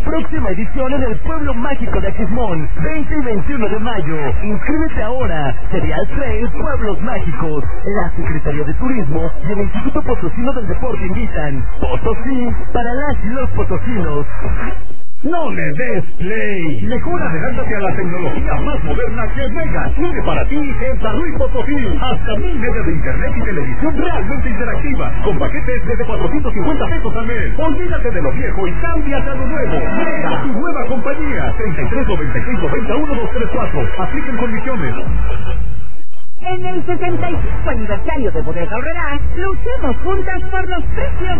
Próxima edición en el Pueblo Mágico de Aquismón, 20 y 21 de mayo. Inscríbete ahora. Serial Trail Pueblos Mágicos. La Secretaría de Turismo y el Instituto Potosino del Deporte invitan. Potosí para las y los potosinos. No le des play. Mejor adelántate a la tecnología más moderna que Mega tiene para ti en San Luis Potosí. Hasta 1000 megas de internet y televisión realmente interactiva, con paquetes desde 450 pesos al mes. Olvídate de lo viejo y cámbiate a lo nuevo. Mega, tu nueva compañía. 33 96 91 234. Apliquen condiciones. En el 65 aniversario de Bodega Aurrerá, luchemos juntas por los precios